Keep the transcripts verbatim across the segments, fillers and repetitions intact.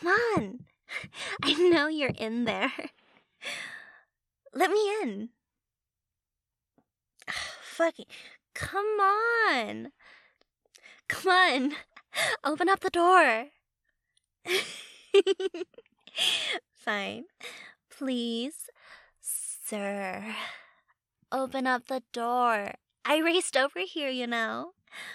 Come on. I know you're in there. Let me in. Fuck it. Come on. Come on. Open up the door. Fine. Please, sir. Open up the door. I raced over here, you know.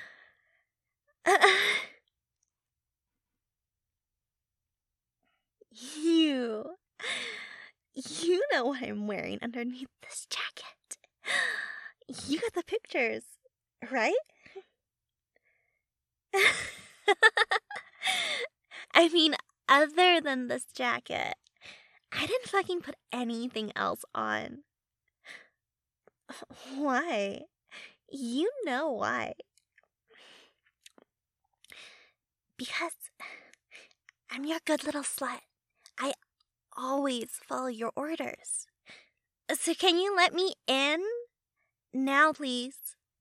You. You know what I'm wearing underneath this jacket. You got the pictures, right? I mean, other than this jacket, I didn't fucking put anything else on. Why? You know why. Because I'm your good little slut. I always follow your orders. So can you let me in? Now, please.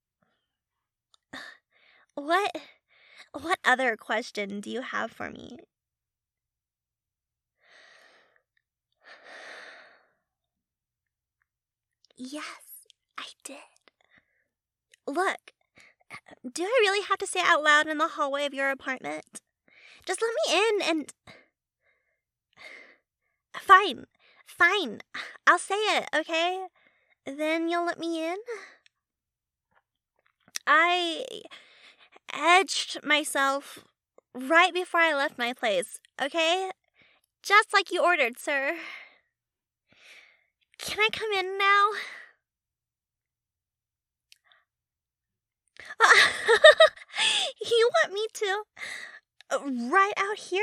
What, what other question do you have for me? Yes, I did. Look, do I really have to say it out loud in the hallway of your apartment? Just let me in and... Fine, fine. I'll say it, okay? Then you'll let me in? I edged myself right before I left my place, okay? Just like you ordered, sir. Can I come in now? You want me to? Uh, right out here?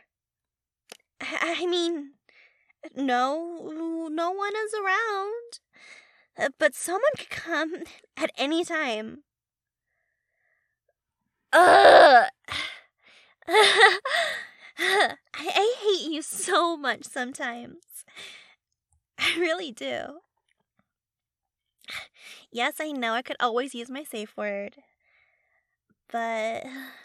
I, I mean, no, no one is around. Uh, but someone could come at any time. Ugh! I, I hate you so much sometimes. I really do. Yes, I know I could always use my safe word. But...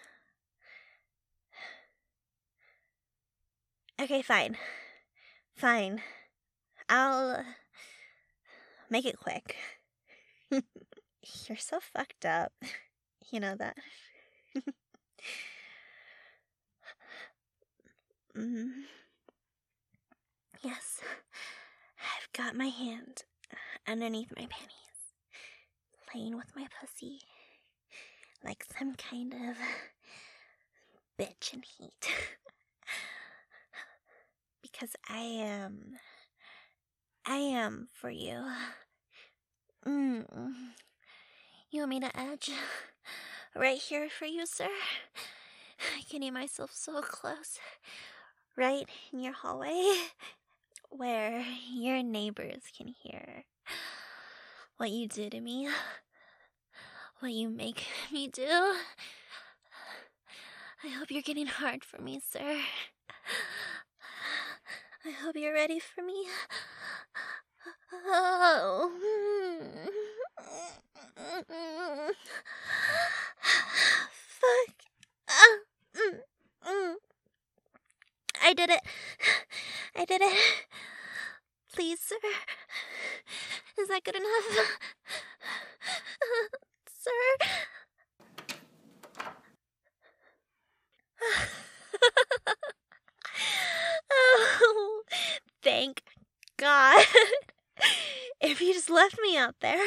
Okay, fine. Fine. I'll... make it quick. You're so fucked up. You know that. mm. Yes. I've got my hand underneath my panties, playing with my pussy like some kind of bitch in heat. Because I am... I am for you. Mm. You want me to edge right here for you, sir? Getting myself so close. Right in your hallway, where your neighbors can hear what you do to me. What you make me do. I hope you're getting hard for me, sir. I hope you're ready for me. Oh. Fuck. I did it. I did it. Please, sir. Is that good enough? Sir? Oh, thank God. If you just left me out there.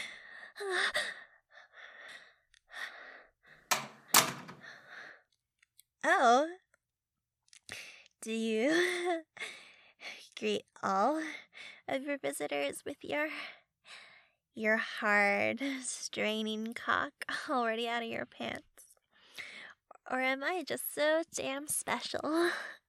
Oh. Do you greet all of your visitors with your your hard, straining cock already out of your pants? Or am I just so damn special?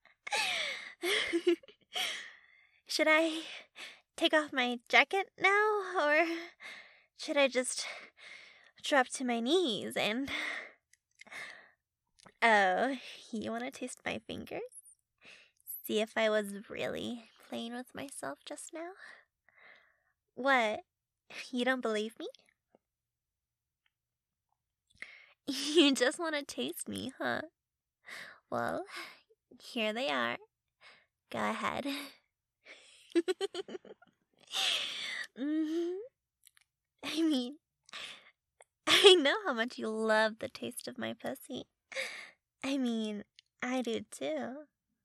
Should I take off my jacket now, or should I just drop to my knees and... Oh, you want to taste my fingers? See if I was really playing with myself just now? What? You don't believe me? You just want to taste me, huh? Well, here they are. Go ahead. mm-hmm. I mean, I know how much you love the taste of my pussy. I mean, I do too.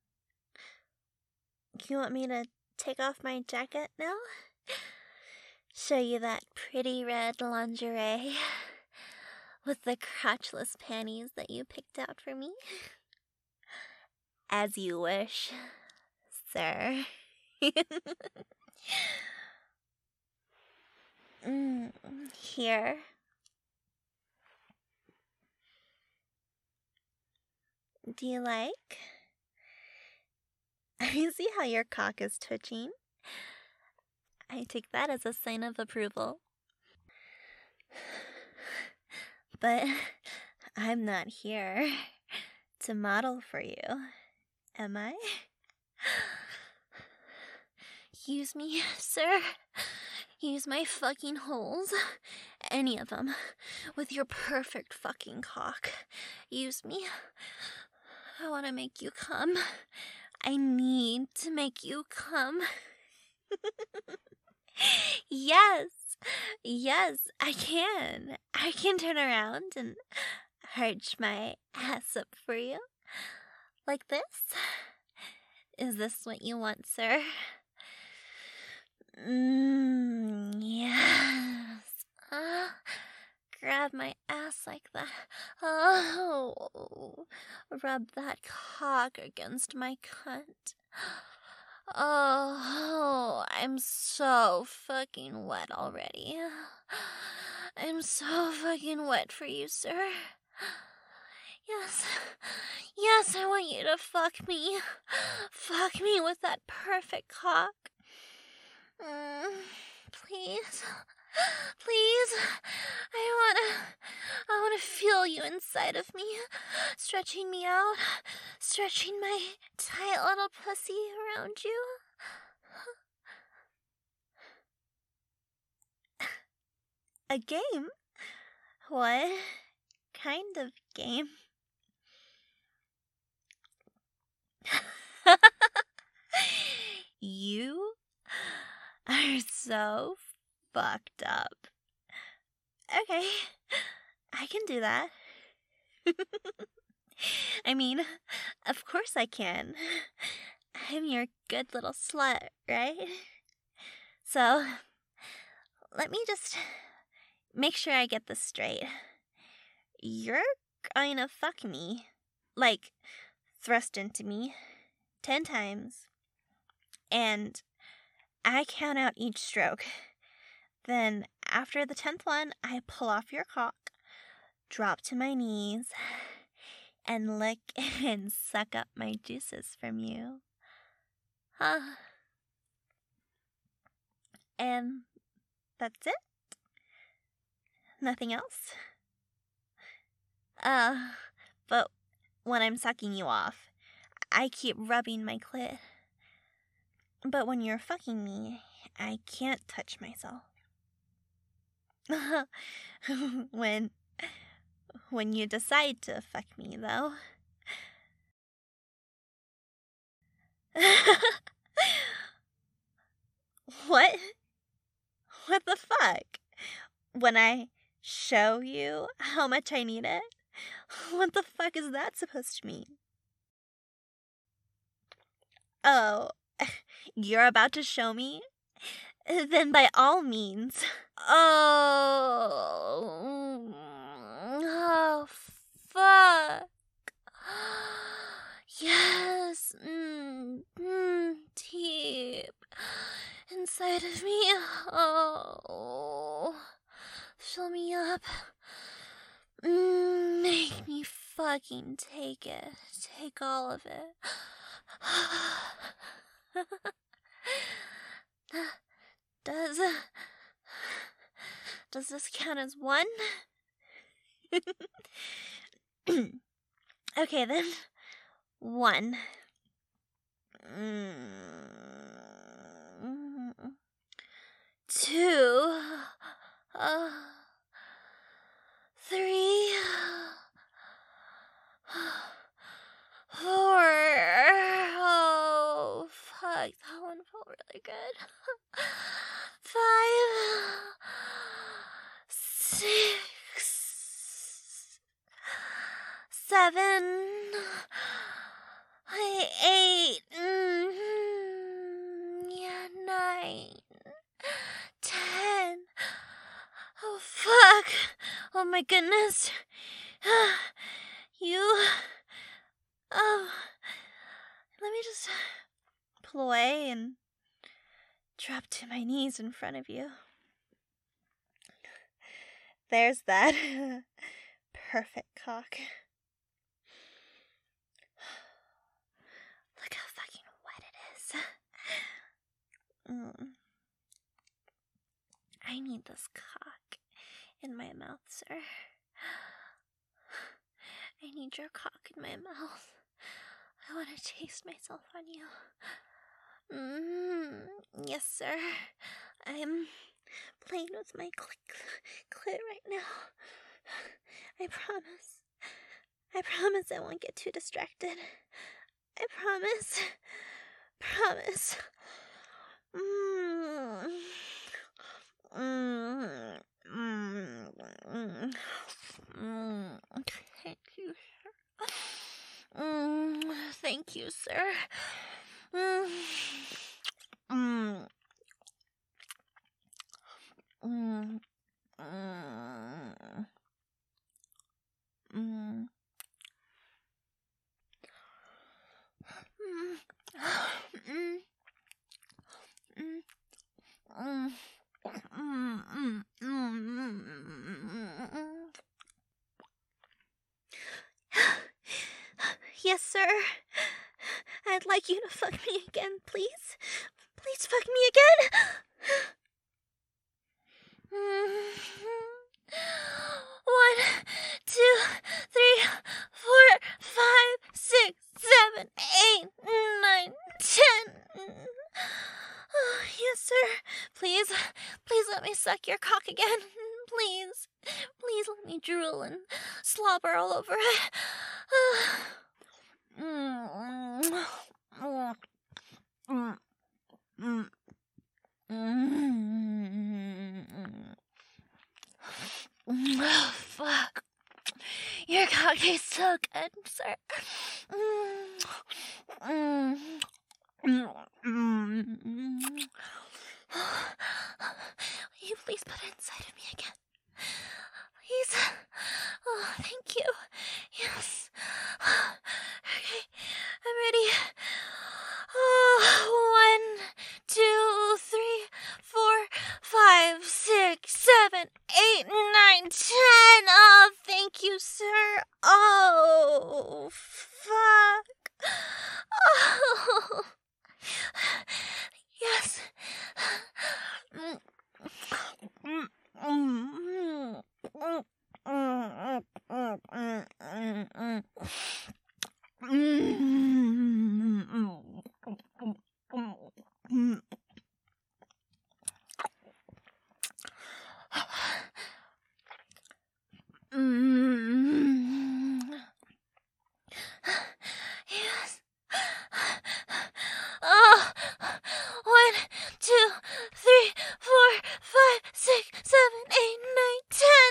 You want me to take off my jacket now? Show you that pretty red lingerie with the crotchless panties that you picked out for me? As you wish, sir. mm, here. Do you like? I see how your cock is twitching. I take that as a sign of approval. But I'm not here to model for you, am I? Use me, sir. Use my fucking holes. Any of them. With your perfect fucking cock. Use me. I want to make you come. I need to make you come. Yes. Yes, I can. I can turn around and arch my ass up for you. Like this? Is this what you want, sir? Mmm, yes. Uh, grab my ass like that. Oh, rub that cock against my cunt. Oh, I'm so fucking wet already. I'm so fucking wet for you, sir. Yes, yes, I want you to fuck me. Fuck me with that perfect cock. Mm, please, please. I wanna, I wanna feel you inside of me, stretching me out, stretching my tight little pussy around you. A game? What kind of game? You are so fucked up. Okay, I can do that. I mean, of course I can. I'm your good little slut, right? So, let me just make sure I get this straight. You're going to fuck me. Like, thrust into me. Ten times. And I count out each stroke. Then, after the tenth one, I pull off your cock, drop to my knees, and lick and suck up my juices from you. Huh? And that's it? Nothing else? Uh, but when I'm sucking you off, I keep rubbing my clit. But when you're fucking me, I can't touch myself. when, when you decide to fuck me, though. What? What the fuck? When I show you how much I need it? What the fuck is that supposed to mean? Oh, you're about to show me? Then by all means. Oh, oh fuck. Yes, mm, mm, deep inside of me. Oh, fill me up. Mm, make me fucking take it. Take all of it. Does does this count as one? Okay then. One. Mm. Two. Uh, three. Four. seven, eight, mm, yeah, nine, ten. Oh, fuck. Oh, my goodness. You. Oh. Let me just pull away and drop to my knees in front of you. There's that perfect cock. Look how fucking wet it is. Mm. I need this cock in my mouth, sir. I need your cock in my mouth. I want to taste myself on you. Mm, yes, sir. I'm playing with my clit, clit right now. I promise. I promise I won't get too distracted. I promise. Promise. Mm. Mm. Mm. Mm. Mm. Thank you, sir. Mm. Thank you, sir. Mm. Mm. Mm. Mm. Yes, sir. I'd like you to fuck me again, please. Please fuck me again. One, two, three, four, five, six, seven, eight, nine, ten. Oh, yes, sir. Please, please let me suck your cock again. Please, please let me drool and slobber all over it. Oh, fuck. Your cock tastes so good, sir. Will you please put it inside of me again? Please. Oh, thank you. Yes. Okay, I'm ready. Oh, one, two, three, four, five, six, seven, eight, nine, ten. Oh, thank you, sir. Oh, fuck. Oh. Yes. Yes. Oh, one, two, three, four, five, six, seven, eight, nine, ten.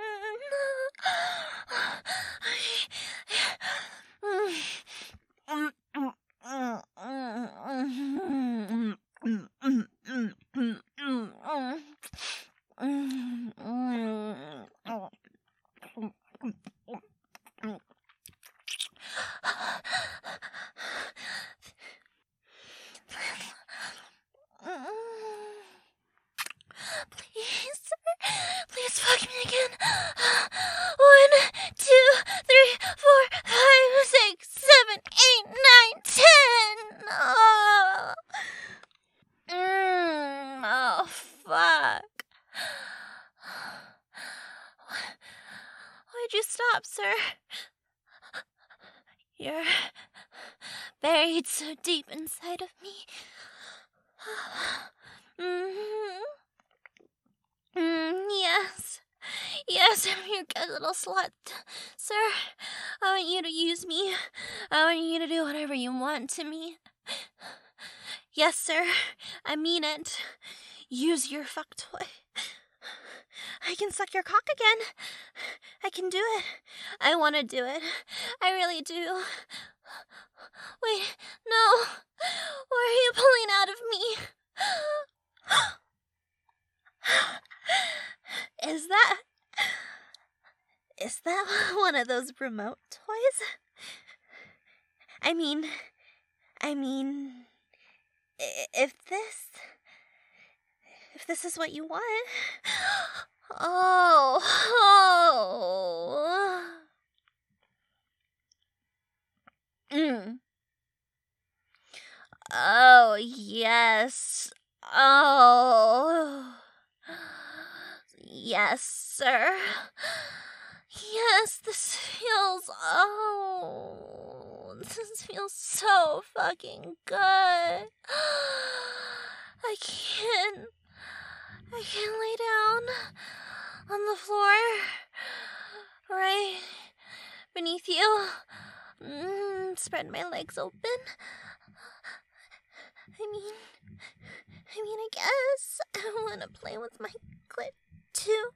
Please, sir. Please fuck me again. One, two, three, four, five, six, seven, eight, nine, ten. Oh, mm, oh fuck. Why'd you stop, sir? You're buried so deep inside of me. Mm-hmm. Mm, yes. Yes, I'm your good little slut, sir. I want you to use me. I want you to do whatever you want to me. Yes, sir. I mean it. Use your fuck toy. I can suck your cock again. I can do it. I want to do it. I really do. Wait, no. Why are you pulling out of me? Is that... Is that one of those remote toys? I mean... I mean... If this... If this is what you want... Oh... Oh... Mm. Oh, yes. Oh... Yes, sir. Yes, this feels... Oh... This feels so fucking good. I can't... I can't lay down on the floor right beneath you. Mm, spread my legs open. I mean... I mean, I guess I want to play with my clit, too.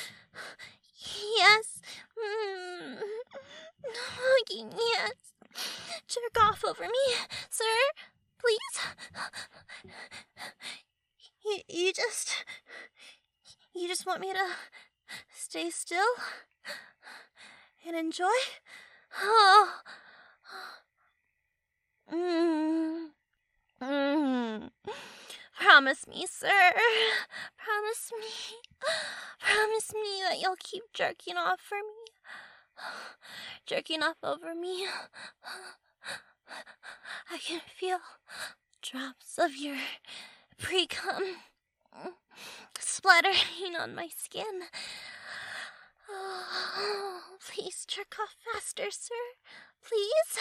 Yes. Mm. Fucking yes. Jerk off over me, sir. Please. You, you just... You just want me to stay still and enjoy? Oh. Mm. Mm. Promise me, sir. Promise me. Promise me that you'll keep jerking off for me. Jerking off over me. I can feel drops of your pre-cum splattering on my skin. Oh, please jerk off faster, sir. Please.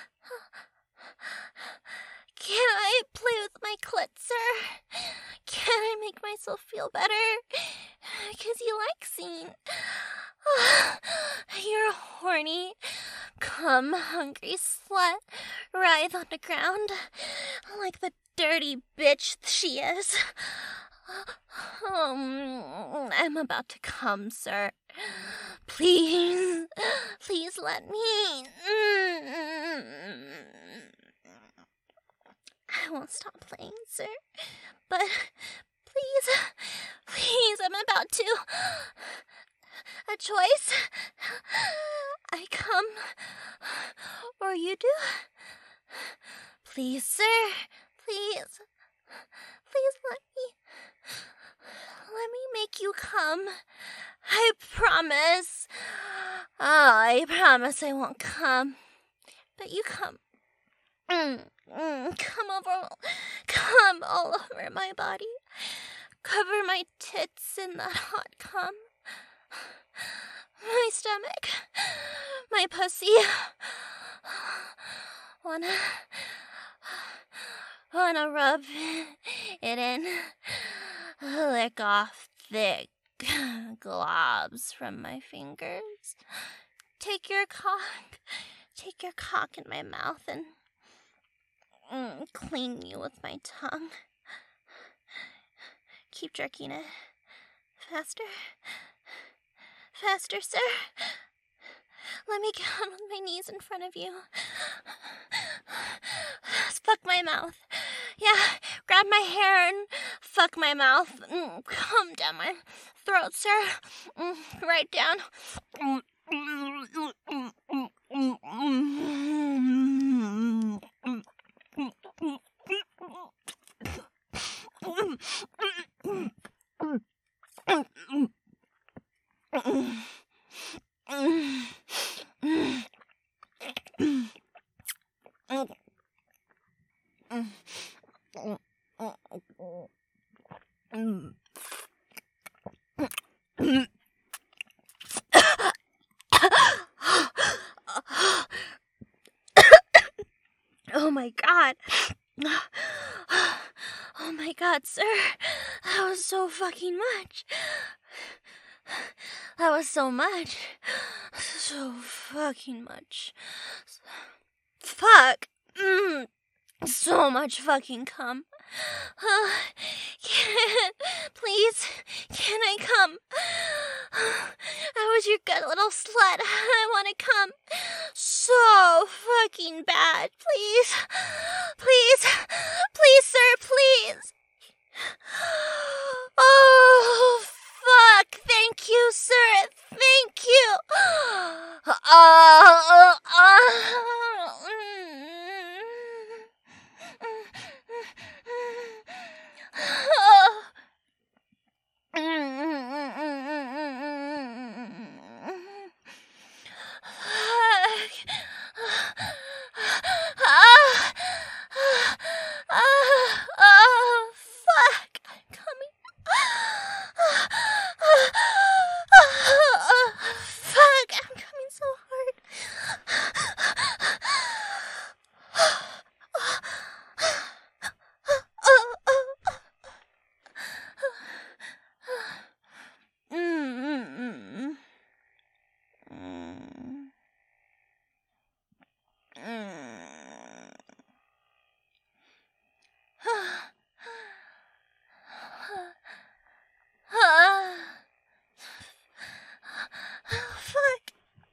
Can I play with my clit, sir? Can I make myself feel better? Because you like seeing... You're a horny, cum-hungry slut writhe on the ground like the dirty bitch she is. Um, I'm about to come, sir. Please, please let me... I won't stop playing, sir. But please, please, I'm about to... A choice? I come, or you do? Please, sir, please, please let me, let me make you come. I promise. Oh, I promise I won't come. But you come. Mm, mm, come over, come all over my body. Cover my tits in that hot cum. My stomach, my pussy. Wanna, wanna rub it in, lick off thick globs from my fingers. Take your cock, take your cock in my mouth and mm, clean you with my tongue. Keep jerking it. Faster. Faster, sir. Let me get on with my knees in front of you. Fuck my mouth. Yeah, grab my hair and fuck my mouth. Mm, come down my throat, sir. Mm, right down. Mm, Oh my god. Oh my god, sir. That was so fucking much. That was so much. So fucking much. Fuck. Mm. So much fucking cum. Uh, can, please, can I come? I was your good little slut. I want to come so fucking bad. Please. Please. Please, sir, please. Oh, fuck. Thank you, sir. Thank you. Oh, oh, oh, fuck. I'm coming. Fuck, I'm coming so hard. Mm-mm-mm. Mm. Mm. Fuck.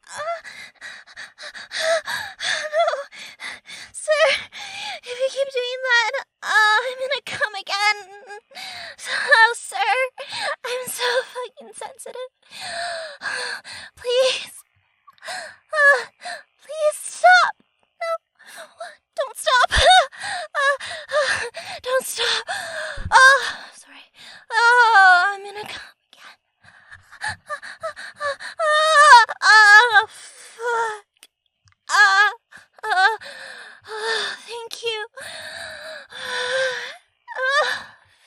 No. Sir, if you keep doing that, uh, I'm gonna come again. Oh, sir, I'm so fucking sensitive. Please. Uh, please stop. No. Don't stop. Uh, uh, don't stop. Oh, sorry. Oh, I'm gonna come again. Oh, fuck. Ah, uh, uh, thank you. Uh,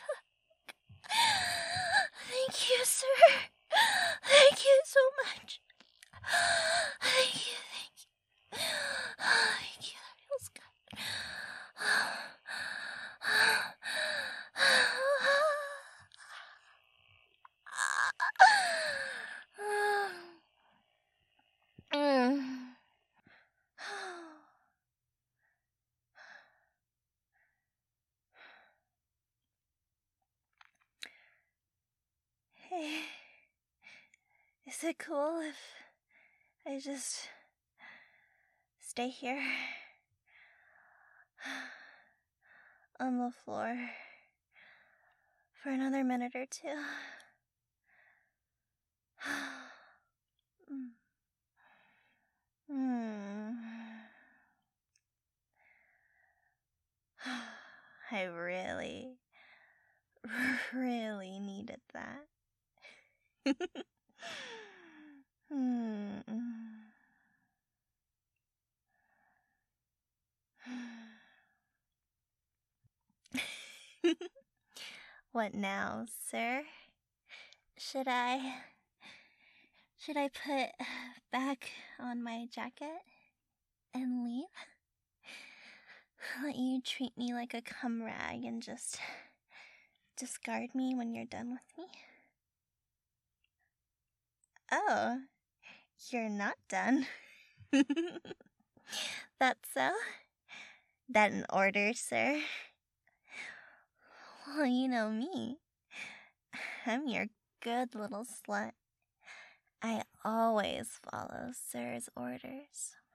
thank you, sir. Thank you so much. Thank you, thank you. Thank you, that feels good. Mm. Hey, is it cool if I just stay here on the floor for another minute or two? Hmm. I really, really needed that. Hmm. What now, sir? Should I... Should I put back on my jacket and leave? Let you treat me like a cum rag and just discard me when you're done with me? Oh, you're not done. That's so? That an order, sir? Well, you know me. I'm your good little slut. I always follow sir's orders.